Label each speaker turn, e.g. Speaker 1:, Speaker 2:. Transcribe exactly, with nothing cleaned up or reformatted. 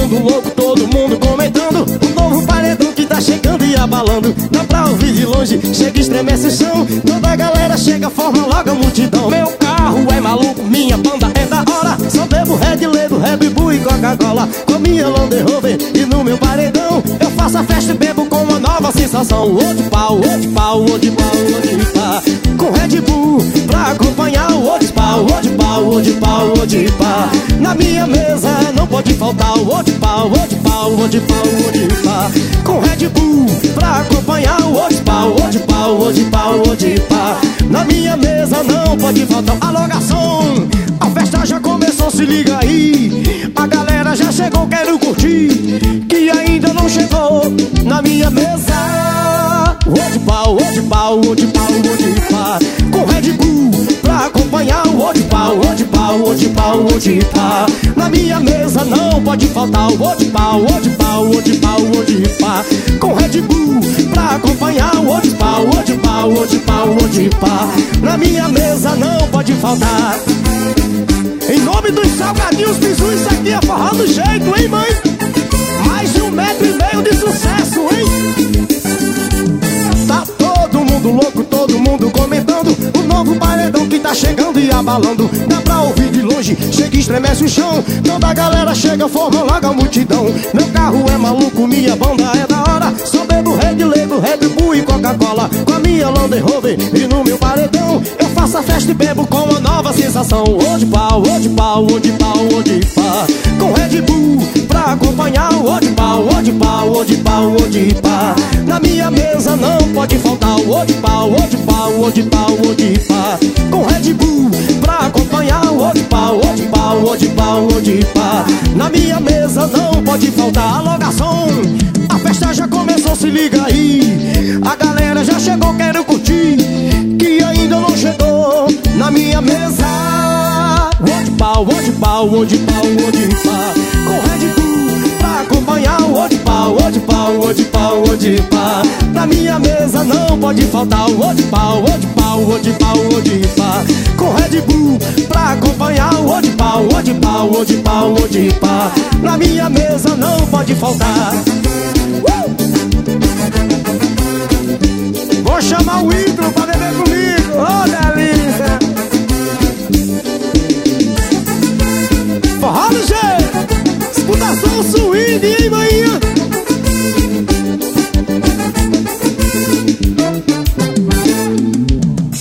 Speaker 1: mundo louco, todo mundo comentando um novo paredão que tá chegando e abalando. Dá pra ouvir de longe, chega e estremece o chão. Toda a galera chega, forma logo a multidão. Meu carro é maluco, minha banda é da hora. Só bebo Red Label, Red Bull e Coca-Cola. Com a minha Land Rover e no meu paredão eu faço a festa e bebo com uma nova sensação. O de pau, o de pau, o de pau, o de pau. Com Red Bull pra acompanhar o de pau, o de pau, o de pau, o de pau. Na minha mesa não pode faltar o de pau, o de pau, o de pau, o de pau. Com Red Bull pra acompanhar o de pau, o de pau, o de pau, o de pau. Na minha mesa não pode faltar. Alô, garçom, a festa já começou, se liga aí. A galera já chegou, quero curtir. Que ainda não chegou na minha mesa. O de pau, o de pau, o de pau, o de pau. Com Red Bull pra acompanhar o de pau, o de pau, o de pau, o de pau. Na minha mesa não pode faltar o de pau, o de pau, o de pau, o de pau. Com Red Bull pra acompanhar o de pau, o de pau, o de pau, o de pau. Na minha mesa não pode faltar. Em nome dos salgadinhos bisu, isso aqui é forró do jeito, hein, mãe? Mais de um metro e meio de sucesso, hein? Tá todo mundo louco, todo mundo comentando o novo paredão que tá chegando e abalando. Dá pra ouvir de longe, chega e estremece o chão. Toda a galera chega, forma logo a multidão. Meu carro é maluco, minha banda é da hora. Só bebo Red Label, Red Bull e Coca-Cola. Com a minha Land Rover e no meu paredão eu faço a festa e bebo com uma nova sensação. O de pau, o de pau, o de pau, o de pau. Com Red Bull pra acompanhar o de pau, o de pau, o de pau, o de pau. Na minha mesa não pode faltar o de pau, o de pau, o de pau, o de pau. Com Red Bull pra acompanhar o de pau, o de pau, o de pau, o de pau. Na minha mesa não pode faltar. Alô, garçom, a festa já começou, se liga aí. A galera já chegou, quero curtir. Que ainda não chegou na minha mesa. O de pau, o de pau, o de pau, o de pau. Com Red Bull pra acompanhar o de pau, o de pau, o de pau, o de pau. Na minha mesa não pode faltar o de pau, o de pau, o de pau, o de pau. Com Red Bull pra acompanhar o de pau, o de pau, o de pau, o de pau. Na minha mesa não pode faltar. uh! Vou chamar o ídolo pra beber comigo. Oh,